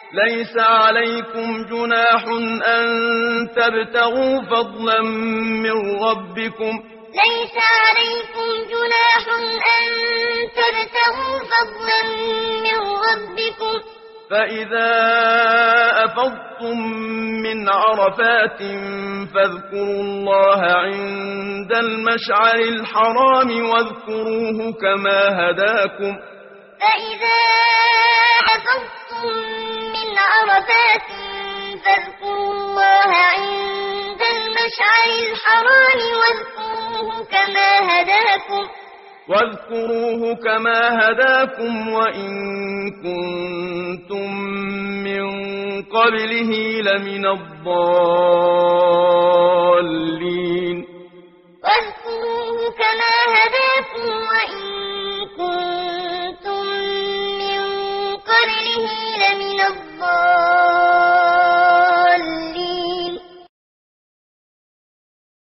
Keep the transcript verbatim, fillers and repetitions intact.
ليس عليكم جناح أن تبتغوا فضلا من ربكم ليس عليكم جناح أن تبتغوا فضلا من ربكم فإذا أفضتم من عرفات فاذكروا الله عند المشعر الحرام واذكروه كما هداكم فإذا أفضتم من عرفات فاذكروا الله عند المشعر الحرام واذكروه كما هداكم واذكروه كما هداكم وإن كنتم من قبله لمن الضالين